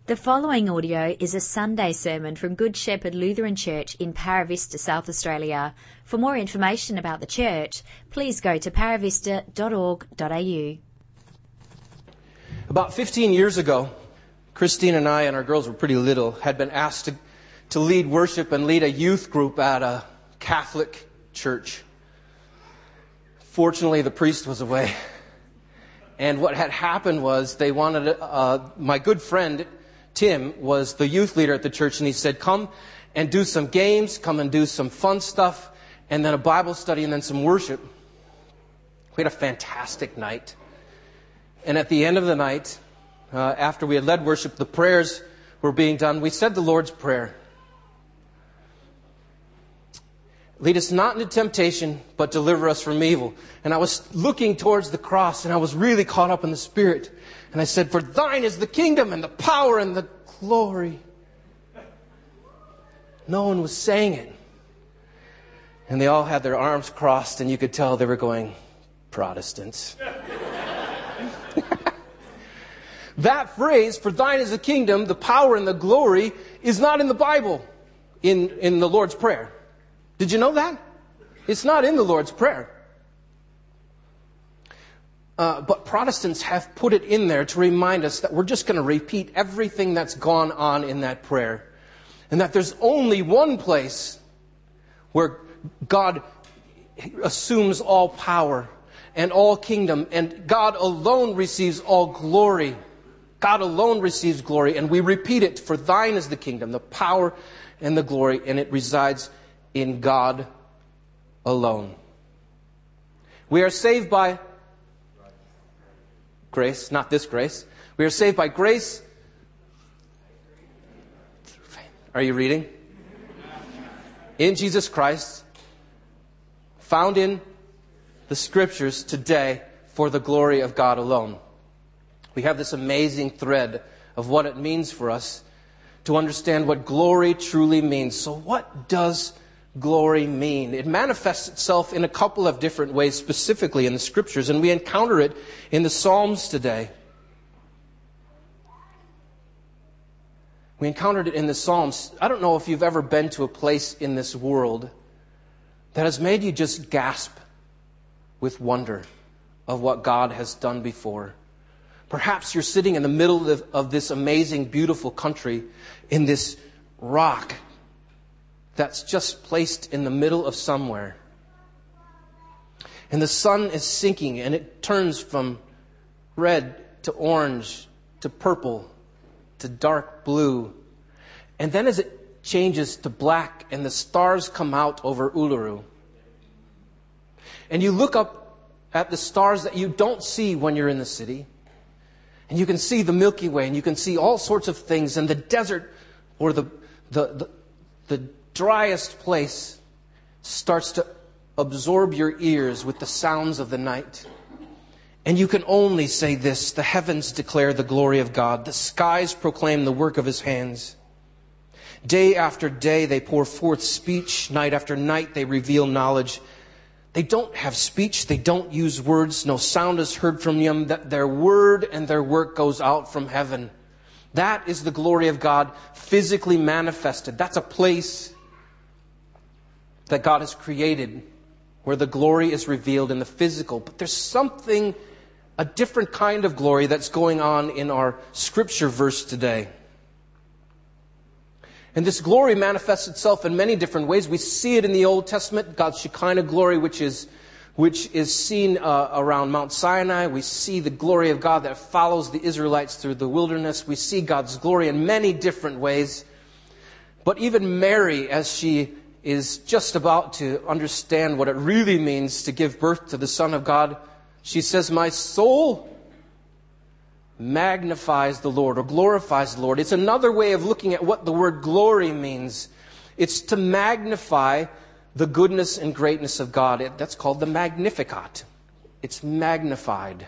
The following audio is a Sunday sermon from Good Shepherd Lutheran Church in Paravista, South Australia. For more information about the church, please go to paravista.org.au. About 15 years ago, Christine and I, and our girls were pretty little, had been asked to lead worship and lead a youth group at a Catholic church. Fortunately, the priest was away. And what had happened was they wanted, my good friend Tim was the youth leader at the church, and he said, come and do some games, come and do some fun stuff, and then a Bible study, and then some worship. We had a fantastic night. And at the end of the night, after we had led worship, the prayers were being done. We said the Lord's Prayer. Lead us not into temptation, but deliver us from evil. And I was looking towards the cross, and I was really caught up in the Spirit. And I said, for thine is the kingdom and the power and the glory. No one was saying it. And they all had their arms crossed, and you could tell they were going, Protestants. That phrase, for thine is the kingdom, the power and the glory, is not in the Bible, in the Lord's Prayer. Did you know that? It's not in the Lord's Prayer. But Protestants have put it in there to remind us that we're just going to repeat everything that's gone on in that prayer. And that there's only one place where God assumes all power and all kingdom, and God alone receives all glory. God alone receives glory, and we repeat it, for thine is the kingdom, the power and the glory, and it resides in God alone. We are saved by grace, not this grace. We are saved by grace. Are you reading? In Jesus Christ, found in the Scriptures today for the glory of God alone. We have this amazing thread of what it means for us to understand what glory truly means. So what does glory mean? It manifests itself in a couple of different ways, specifically in the Scriptures, and we encounter it in the Psalms today. We encountered it in the Psalms. I don't know if you've ever been to a place in this world that has made you just gasp with wonder of what God has done before. Perhaps you're sitting in the middle of this amazing, beautiful country in this rock that's just placed in the middle of somewhere. And the sun is sinking, and it turns from red to orange to purple to dark blue. And then as it changes to black, and the stars come out over Uluru. And you look up at the stars that you don't see when you're in the city. And you can see the Milky Way, and you can see all sorts of things, and the desert or the driest place starts to absorb your ears with the sounds of the night. And you can only say this: the heavens declare the glory of God. The skies proclaim the work of His hands. Day after day they pour forth speech. Night after night they reveal knowledge. They don't have speech. They don't use words. No sound is heard from them. That their word and their work goes out from heaven. That is the glory of God physically manifested. That's a place that God has created where the glory is revealed in the physical. But there's something, a different kind of glory that's going on in our scripture verse today. And this glory manifests itself in many different ways. We see it in the Old Testament, God's Shekinah glory, which is seen around Mount Sinai. We see the glory of God that follows the Israelites through the wilderness. We see God's glory in many different ways. But even Mary, as she is just about to understand what it really means to give birth to the Son of God, she says, my soul magnifies the Lord, or glorifies the Lord. It's another way of looking at what the word glory means. It's to magnify the goodness and greatness of God. That's called the Magnificat. It's magnified.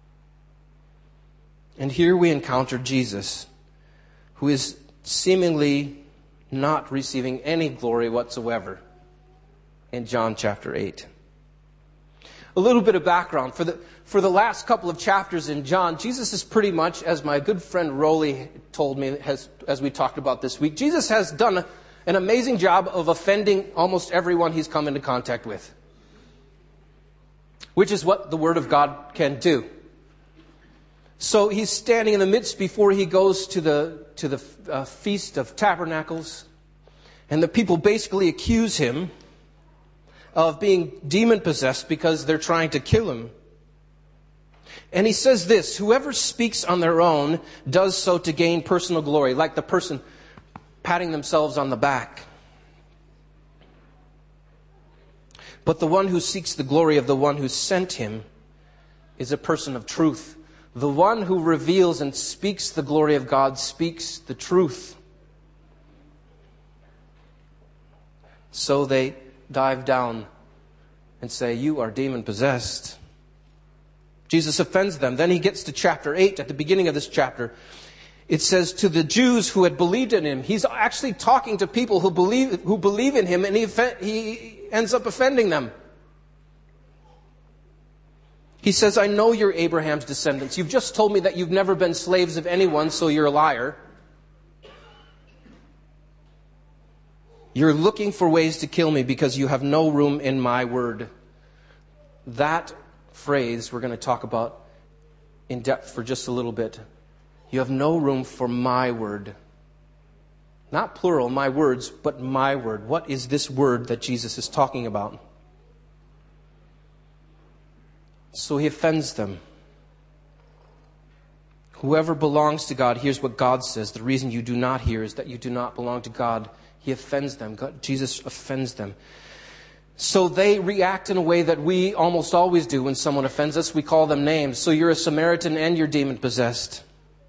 And here we encounter Jesus, who is seemingly not receiving any glory whatsoever in John chapter 8. A little bit of background. For the last couple of chapters in John, Jesus is pretty much, as my good friend Rowley told me as we talked about this week, Jesus has done an amazing job of offending almost everyone he's come into contact with. Which is what the Word of God can do. So he's standing in the midst before he goes to the Feast of Tabernacles. And the people basically accuse him of being demon-possessed because they're trying to kill him. And he says this, whoever speaks on their own does so to gain personal glory, like the person patting themselves on the back. But the one who seeks the glory of the one who sent him is a person of truth. The one who reveals and speaks the glory of God speaks the truth. So they dive down and say, you are demon-possessed. Jesus offends them. Then he gets to chapter 8. At the beginning of this chapter, it says, to the Jews who had believed in him. He's actually talking to people who believe in him, and he ends up offending them. He says, I know you're Abraham's descendants. You've just told me that you've never been slaves of anyone, so you're a liar. You're looking for ways to kill me because you have no room in my word. That phrase we're going to talk about in depth for just a little bit. You have no room for my word. Not plural, my words, but my word. What is this word that Jesus is talking about? So he offends them. Whoever belongs to God hears what God says. The reason you do not hear is that you do not belong to God. He offends them. Jesus offends them. So they react in a way that we almost always do when someone offends us. We call them names. So you're a Samaritan and you're demon-possessed.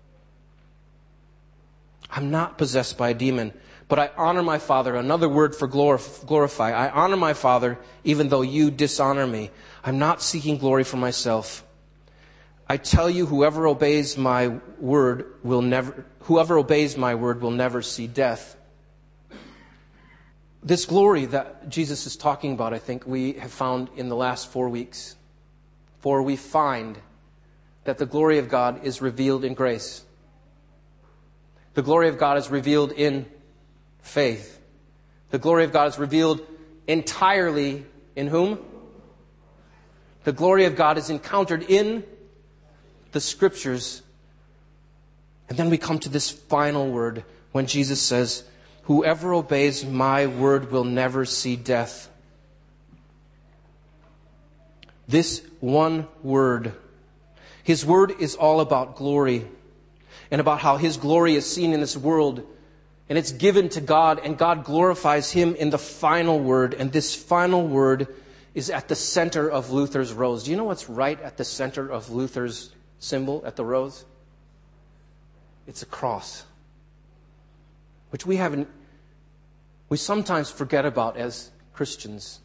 I'm not possessed by a demon, but I honor my Father. Another word for glorify. I honor my Father even though you dishonor me. I'm not seeking glory for myself. I tell you, whoever obeys my word will never see death. This glory that Jesus is talking about, I think we have found in the last 4 weeks. For we find that the glory of God is revealed in grace. The glory of God is revealed in faith. The glory of God is revealed entirely in whom? The glory of God is encountered in the Scriptures. And then we come to this final word when Jesus says, whoever obeys my word will never see death. This one word. His word is all about glory and about how his glory is seen in this world. And it's given to God, and God glorifies him in the final word. And this final word is at the center of Luther's rose. Do you know what's right at the center of Luther's symbol at the rose? It's a cross, which we sometimes forget about as Christians.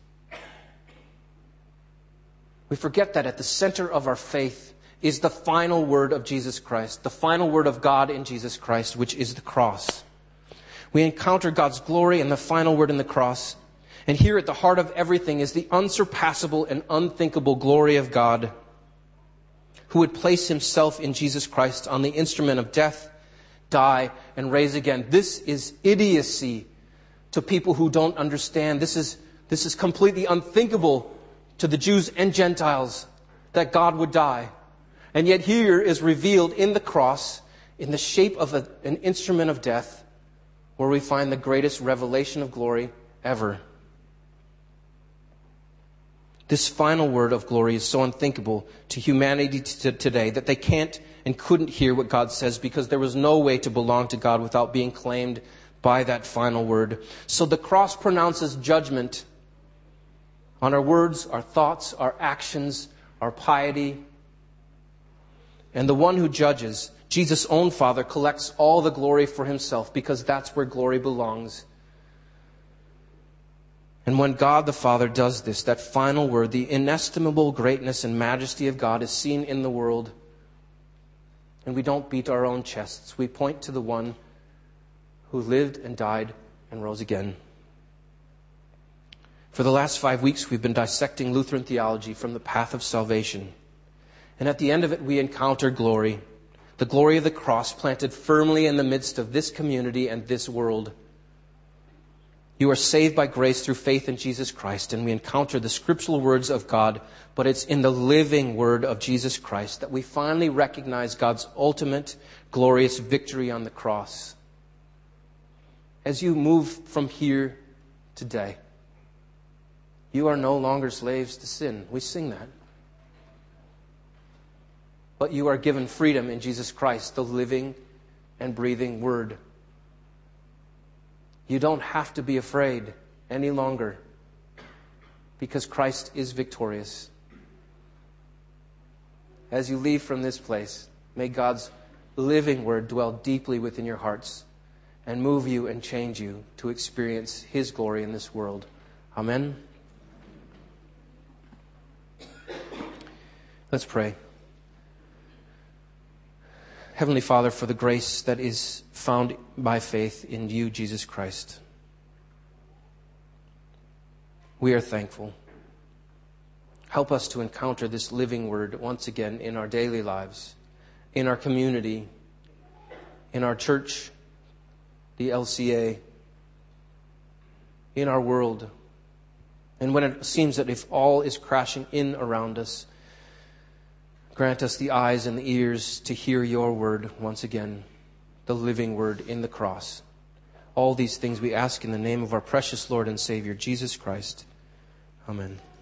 We forget that at the center of our faith is the final word of Jesus Christ, the final word of God in Jesus Christ, which is the cross. We encounter God's glory in the final word in the cross. And here at the heart of everything is the unsurpassable and unthinkable glory of God, who would place himself in Jesus Christ on the instrument of death, die, and raise again. This is idiocy to people who don't understand. This is completely unthinkable to the Jews and Gentiles that God would die. And yet here is revealed in the cross, in the shape of an instrument of death, where we find the greatest revelation of glory ever. This final word of glory is so unthinkable to humanity today that they can't and couldn't hear what God says, because there was no way to belong to God without being claimed by that final word. So the cross pronounces judgment on our words, our thoughts, our actions, our piety. And the one who judges, Jesus' own Father, collects all the glory for himself, because that's where glory belongs. And when God the Father does this, that final word, the inestimable greatness and majesty of God is seen in the world. And we don't beat our own chests. We point to the one who lived and died and rose again. For the last 5 weeks, we've been dissecting Lutheran theology from the path of salvation. And at the end of it, we encounter glory. The glory of the cross planted firmly in the midst of this community and this world. You are saved by grace through faith in Jesus Christ, and we encounter the scriptural words of God, but it's in the living word of Jesus Christ that we finally recognize God's ultimate glorious victory on the cross. As you move from here today, you are no longer slaves to sin. We sing that. But you are given freedom in Jesus Christ, the living and breathing Word. You don't have to be afraid any longer because Christ is victorious. As you leave from this place, may God's living Word dwell deeply within your hearts and move you and change you to experience His glory in this world. Amen. Let's pray. Heavenly Father, for the grace that is found by faith in you, Jesus Christ, we are thankful. Help us to encounter this living word once again in our daily lives, in our community, in our church, the LCA, in our world. And when it seems that if all is crashing in around us, grant us the eyes and the ears to hear your word once again, the living word in the cross. All these things we ask in the name of our precious Lord and Savior, Jesus Christ. Amen.